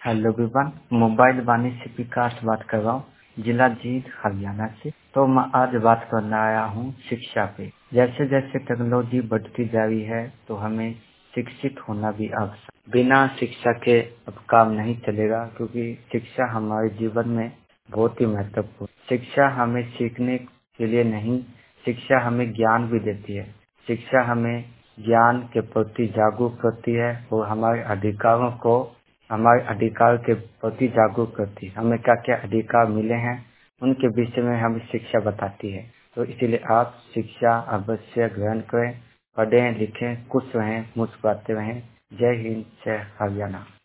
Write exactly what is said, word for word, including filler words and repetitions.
Hello Vivaan, mobile वाणी से विकास बात कर रहा हूँ, जिला जींद हरियाणा से। तो मैं आज बात करने आया हूँ शिक्षा पे। जैसे जैसे टेक्नोलॉजी बढ़ती जा रही है तो हमें शिक्षित होना भी आवश्यक। बिना शिक्षा के अब काम नहीं चलेगा, क्योंकि शिक्षा हमारे जीवन में बहुत ही महत्वपूर्ण। शिक्षा हमें सीखने के लिए नहीं, शिक्षा हमें ज्ञान भी देती है। शिक्षा हमें ज्ञान के प्रति जागरूक करती है और हमारे अधिकारों को हमारे अधिकार के प्रति जागरूक करती है। हमें क्या क्या अधिकार मिले हैं उनके विषय में हमें शिक्षा बताती है। तो इसीलिए आप शिक्षा अवश्य ग्रहण करें, पढ़ें लिखें, खुश रहें, मुस्कुराते रहें। जय हिंद, जय हरियाणा।